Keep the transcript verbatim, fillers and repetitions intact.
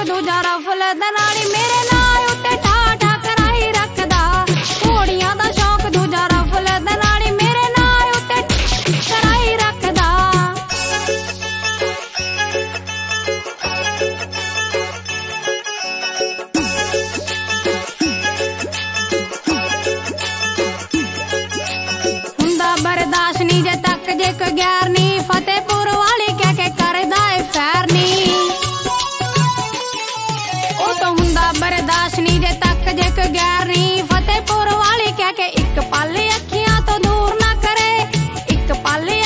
दूजा रफल दे नाली मेरे नाल उत्ते ठा ठा कराई रखदा घोड़ियां दा शौक दूजा रफल दे नाली मेरे नाल उत्ते कराई रखदा हुंदा बर्दाश्त नी जे तक जे कोई गैर नी फतेहपुर वाली कह के करदा ए फैर नी ओ तो हुंदा बर्दाश्त नी जे तक जे कोई गैर नी फतेहपुर वाली कह के एक पल अखियां तो दूर ना करे एक पल